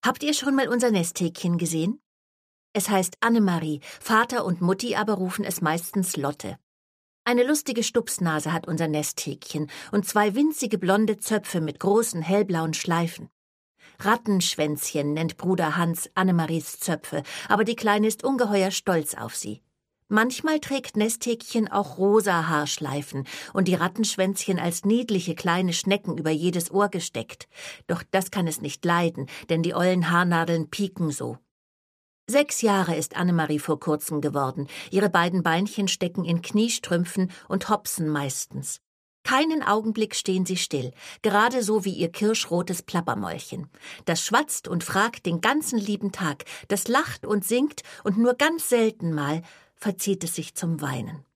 Habt ihr schon mal unser Nesthäkchen gesehen? Es heißt Annemarie, Vater und Mutti aber rufen es meistens Lotte. Eine lustige Stupsnase hat unser Nesthäkchen und 2 winzige blonde Zöpfe mit großen hellblauen Schleifen. Rattenschwänzchen nennt Bruder Hans Annemaries Zöpfe, aber die Kleine ist ungeheuer stolz auf sie. Manchmal trägt Nesthäkchen auch rosa Haarschleifen und die Rattenschwänzchen als niedliche kleine Schnecken über jedes Ohr gesteckt. Doch das kann es nicht leiden, denn die ollen Haarnadeln pieken so. 6 Jahre ist Annemarie vor kurzem geworden. Ihre beiden Beinchen stecken in Kniestrümpfen und hopsen meistens. Keinen Augenblick stehen sie still, gerade so wie ihr kirschrotes Plappermäulchen. Das schwatzt und fragt den ganzen lieben Tag, das lacht und singt und nur ganz selten mal verzieht es sich zum Weinen.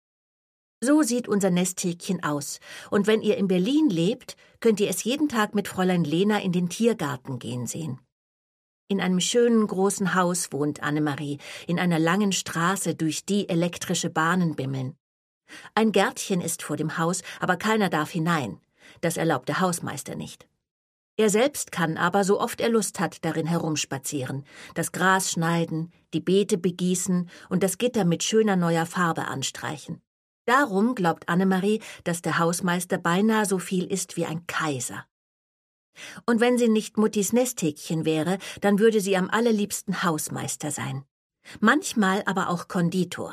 So sieht unser Nesthäkchen aus, und wenn ihr in Berlin lebt, könnt ihr es jeden Tag mit Fräulein Lena in den Tiergarten gehen sehen. In einem schönen großen Haus wohnt Annemarie, in einer langen Straße, durch die elektrische Bahnen bimmeln. Ein Gärtchen ist vor dem Haus, aber keiner darf hinein. Das erlaubt der Hausmeister nicht. Er selbst kann aber, so oft er Lust hat, darin herumspazieren, das Gras schneiden, die Beete begießen und das Gitter mit schöner neuer Farbe anstreichen. Darum glaubt Annemarie, dass der Hausmeister beinahe so viel ist wie ein Kaiser. Und wenn sie nicht Muttis Nesthäkchen wäre, dann würde sie am allerliebsten Hausmeister sein. Manchmal aber auch Konditor.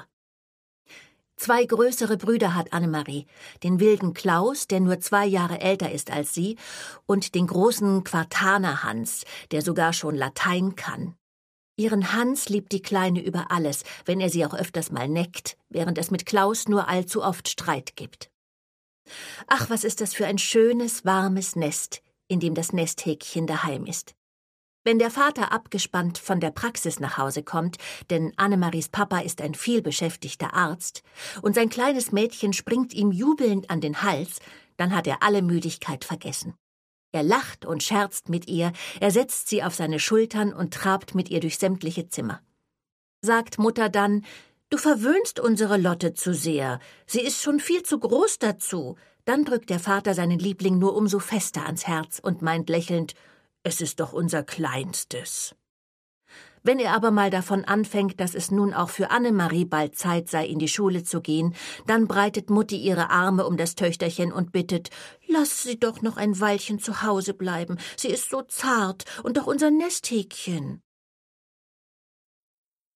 2 größere Brüder hat Annemarie, den wilden Klaus, der nur 2 Jahre älter ist als sie, und den großen Quartaner Hans, der sogar schon Latein kann. Ihren Hans liebt die Kleine über alles, wenn er sie auch öfters mal neckt, während es mit Klaus nur allzu oft Streit gibt. Ach, was ist das für ein schönes, warmes Nest, in dem das Nesthäkchen daheim ist. Wenn der Vater abgespannt von der Praxis nach Hause kommt, denn Annemaries Papa ist ein vielbeschäftigter Arzt, und sein kleines Mädchen springt ihm jubelnd an den Hals, dann hat er alle Müdigkeit vergessen. Er lacht und scherzt mit ihr, er setzt sie auf seine Schultern und trabt mit ihr durch sämtliche Zimmer. Sagt Mutter dann, »Du verwöhnst unsere Lotte zu sehr, sie ist schon viel zu groß dazu«, dann drückt der Vater seinen Liebling nur umso fester ans Herz und meint lächelnd, »Es ist doch unser Kleinstes.« Wenn er aber mal davon anfängt, dass es nun auch für Annemarie bald Zeit sei, in die Schule zu gehen, dann breitet Mutti ihre Arme um das Töchterchen und bittet, »Lass sie doch noch ein Weilchen zu Hause bleiben, sie ist so zart und doch unser Nesthäkchen.«